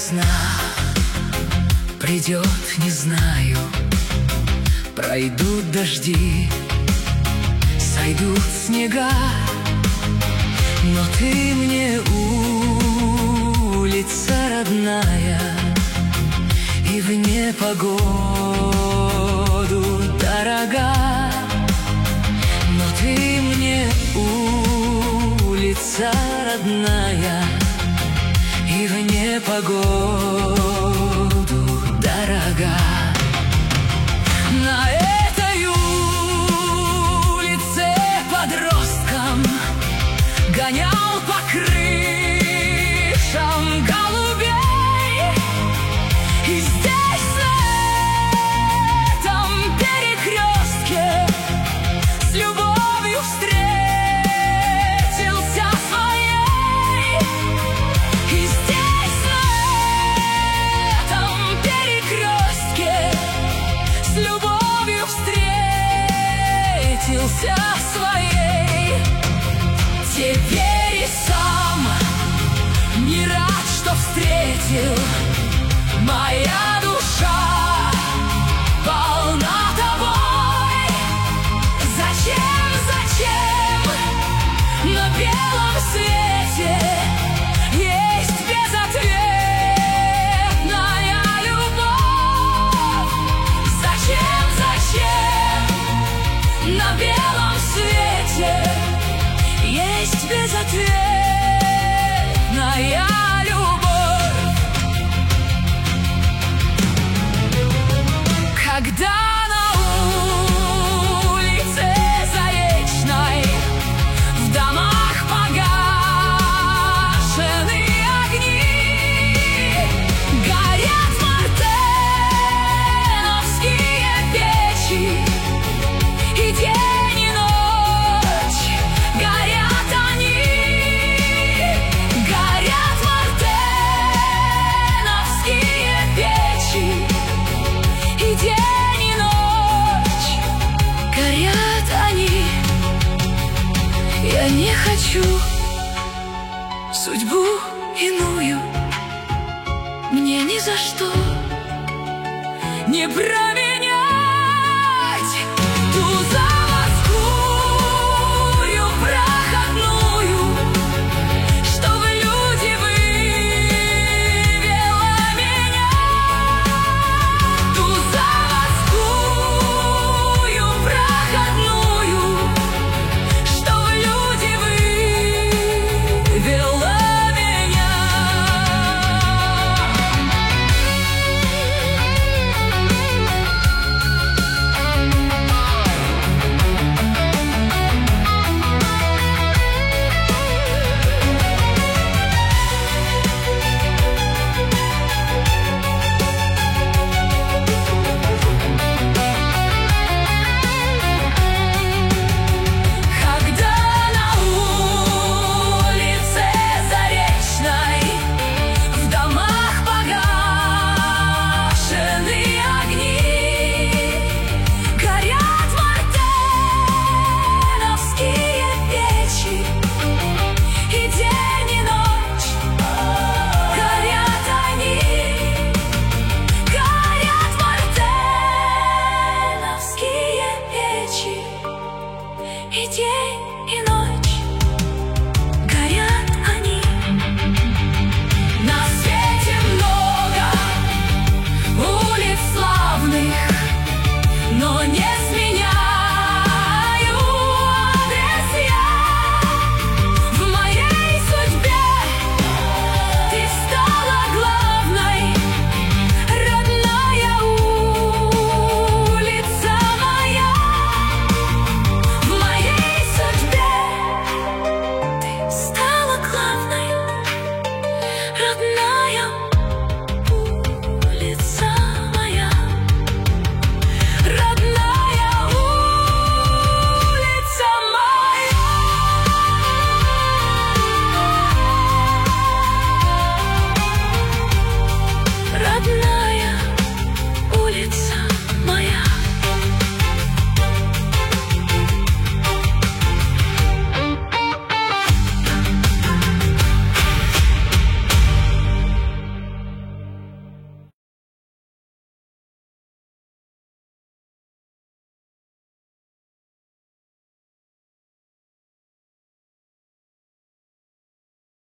весна придет, не знаю. Пройдут дожди, сойдут снега, но ты мне улица родная, и в непогоду дорога. Но ты мне улица родная, и в непогоду дорога. На этой улице подростком гонял по крышам голубей, и здесь, на этом перекрестке, с любовью встретился своей. И здесь, на этом перекрестке, с любовью встретился своей. Теперь и сам не рад, что встретил. Моя душа полна тобой. Зачем, зачем на белом свете есть безответная любовь? Зачем, зачем на белом свете есть безответная любовь? Когда на улице Заречной в домах погашены огни, горят мартеновские печи, и день и ночь горят они. Горят мартеновские печи, и день и ночь горят они. Я не хочу судьбу иную, мне ни за что не брать.